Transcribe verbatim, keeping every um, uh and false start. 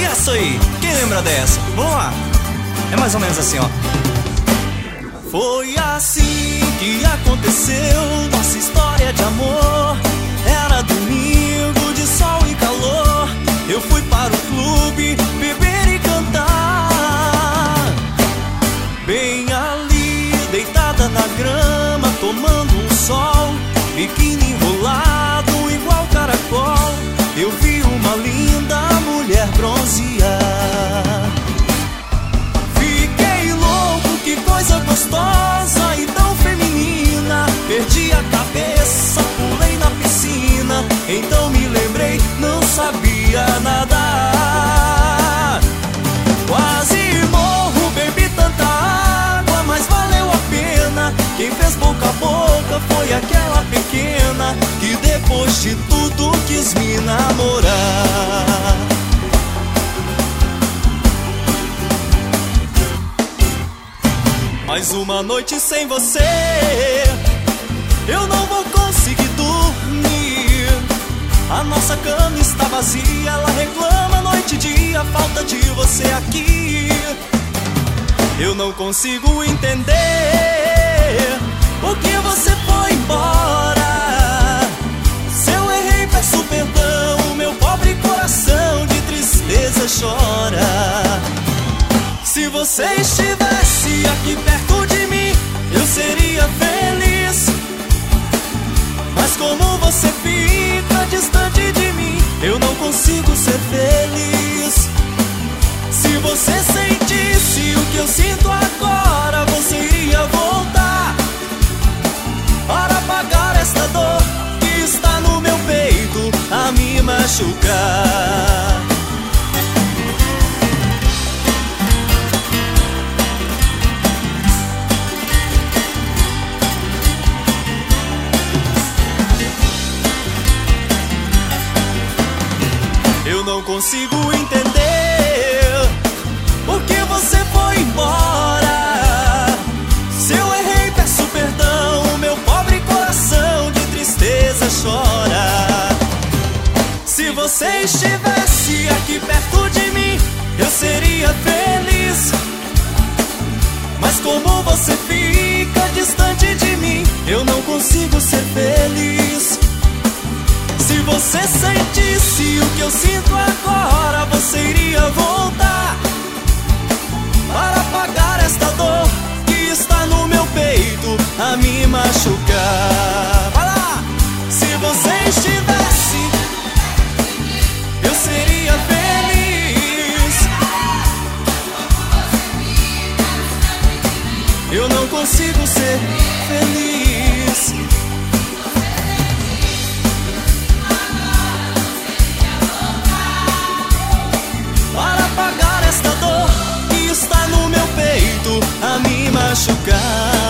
essa aí? Quem lembra dessa? Vamos lá. É mais ou menos assim, ó. Foi assim que aconteceu nossa história de amor. Era domingo de sol e calor. Eu fui para o clube beber e cantar. Bem ali, deitada na grama, tomando um sol, biquíni enrolado igual caracol. Eu vi uma linda mulher bronzear. Fiquei louco, que coisa gostosa e tão feminina. Perdi a cabeça, pulei na piscina. Então me lembrei, não sabia nadar. Quase morro, bebi tanta água, mas valeu a pena. Quem fez boca a boca foi aquela pequena que depois de tudo quis me namorar. Mais uma noite sem você, eu não vou conseguir dormir. A nossa cama está vazia, ela reclama noite e dia, a falta de você aqui. Eu não consigo entender por que você foi embora. Se eu errei, peço perdão, meu pobre coração de tristeza chora. Se você estivesse aqui perto de mim, eu seria feliz. Mas como você fica distante de mim, eu não consigo ser feliz. Se você sentisse o que eu sinto agora, você iria voltar para apagar esta dor que está no meu peito a me machucar. Eu não consigo entender por que você foi embora. Se eu errei, peço perdão, meu pobre coração de tristeza chora. Se você estivesse aqui perto de mim, eu seria feliz. Mas como você fica distante de mim, eu não consigo ser feliz. Se você sentisse o que eu sinto agora, você iria voltar para apagar esta dor que está no meu peito a me machucar. Vai lá! Se você estivesse, eu seria feliz. Eu não consigo ser feliz. Para apagar esta dor que está no meu peito a me machucar.